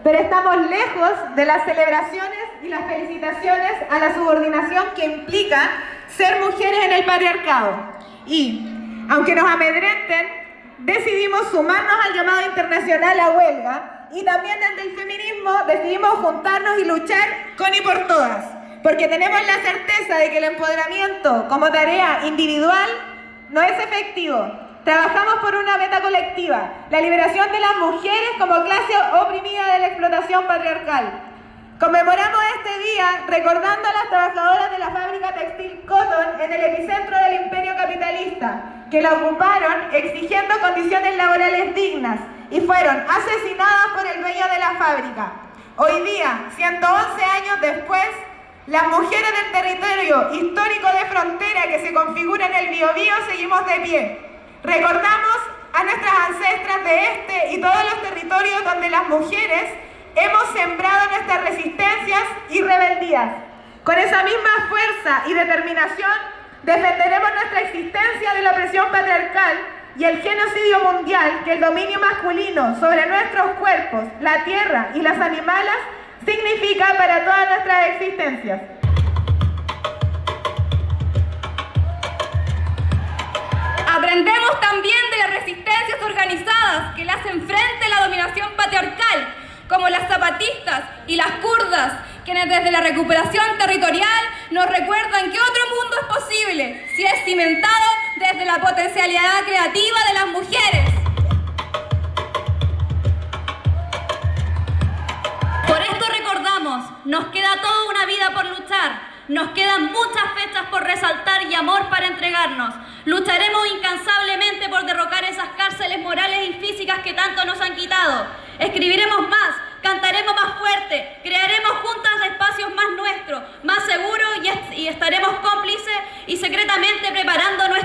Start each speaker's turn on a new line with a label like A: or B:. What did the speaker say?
A: pero estamos lejos de las celebraciones y las felicitaciones a la subordinación que implica ser mujeres en el patriarcado. Y, aunque nos amedrenten, decidimos sumarnos al llamado internacional a huelga y también desde el feminismo decidimos juntarnos y luchar con y por todas, porque tenemos la certeza de que el empoderamiento como tarea individual no es efectivo. Trabajamos por una meta colectiva, la liberación de las mujeres como clase oprimida de la explotación patriarcal. Conmemoramos este día recordando a las trabajadoras de la fábrica textil Cotton en el epicentro del imperio capitalista, que la ocuparon exigiendo condiciones laborales dignas y fueron asesinadas por el dueño de la fábrica. Hoy día, 111 años después, las mujeres del territorio histórico de frontera que se configura en el Biobío seguimos de pie. Recordamos a nuestras ancestras de este y todos los territorios donde las mujeres hemos sembrado nuestras resistencias y rebeldías. Con esa misma fuerza y determinación defenderemos nuestra existencia de la opresión patriarcal y el genocidio mundial que el dominio masculino sobre nuestros cuerpos, la tierra y las animalas significa para todas nuestras existencias.
B: Aprendemos también de las resistencias organizadas que le hacen frente a la dominación patriarcal, como las zapatistas y las kurdas, quienes desde la recuperación territorial nos recuerdan que otro mundo es posible si es cimentado desde la potencialidad creativa de las mujeres. Por esto recordamos, nos queda toda una vida por luchar, nos quedan muchas fechas por resaltar y amor para entregarnos. Lucharemos incansablemente por derrocar esas cárceles morales y físicas que tanto nos han quitado. Escribiremos más, cantaremos más fuerte, crearemos juntas espacios más nuestros, más seguros y estaremos cómplices y secretamente preparando